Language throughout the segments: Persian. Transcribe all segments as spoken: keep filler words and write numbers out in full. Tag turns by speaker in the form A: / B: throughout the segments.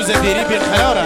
A: دیری بیر خراره.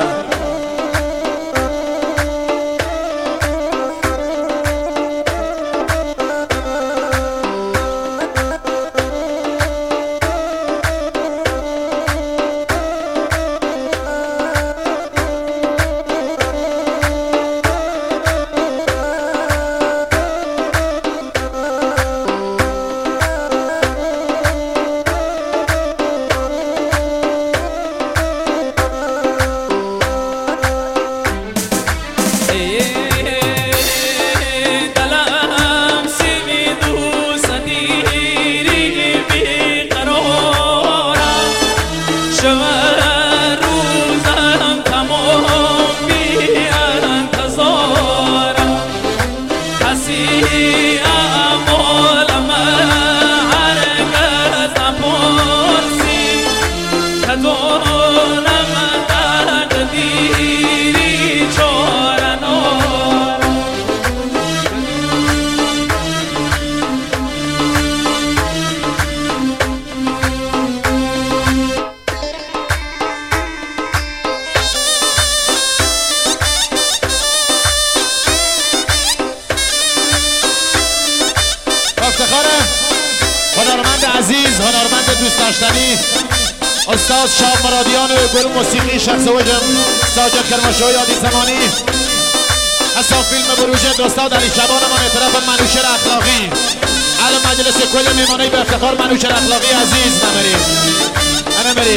A: هنرمند عزیز، هنرمند دوست داشتنی استاد شاب مرادیان و گروه موسیقی شخص وجم ساجد کرماشوی یادی زمانی اصلا فیلم بروژه دوستاد علی شبان من طرف منوشر اخلاقی علم مجلس کل میمانی به افتخار منوشر اخلاقی عزیز نمری انا مری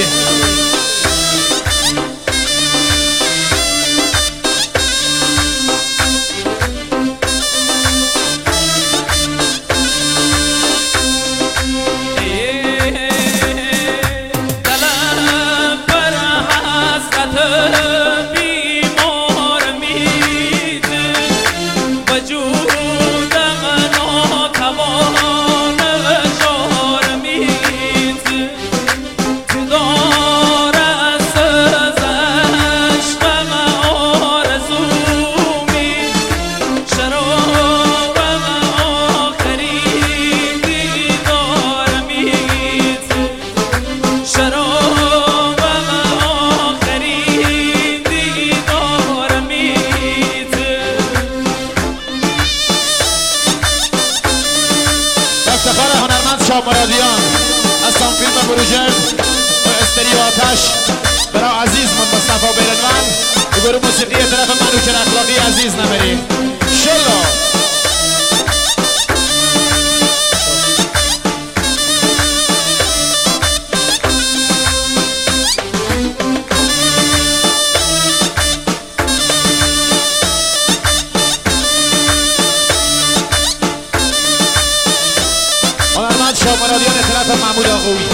A: شاب مرادیان اصلا فیلم بروژه و استریو آتش برای عزیز من مصطفی بیرنوان و گروه موسیقی طرف منوچر اخلاقی عزیز نمری شلو شاب مرادیان طرف محمود آقوی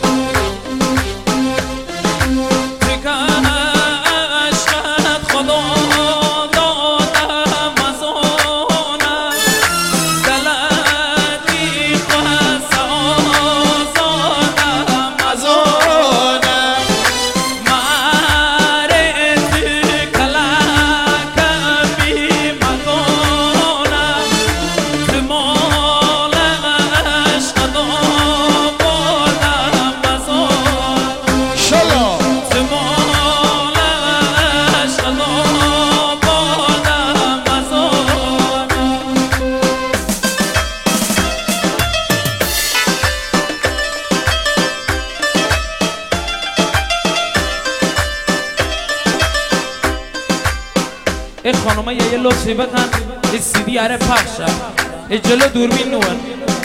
B: ای خانومه یه لطفی بکن ای سی دی اره پخشه ای جلو دوربین نون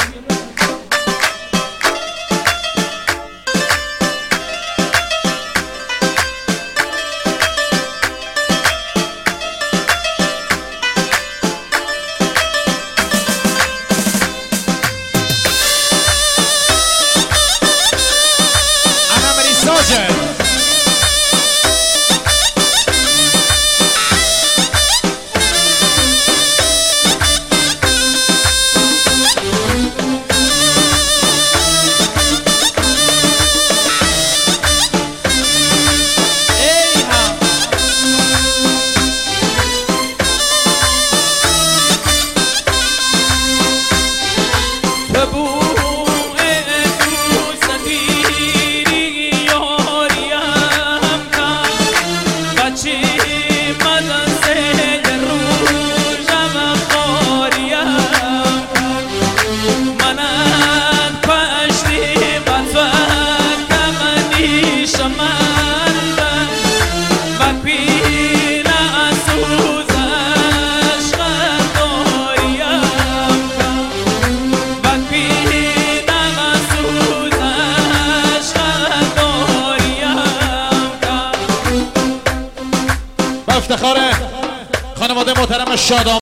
A: انا مری ساجد خانواده محترم شادام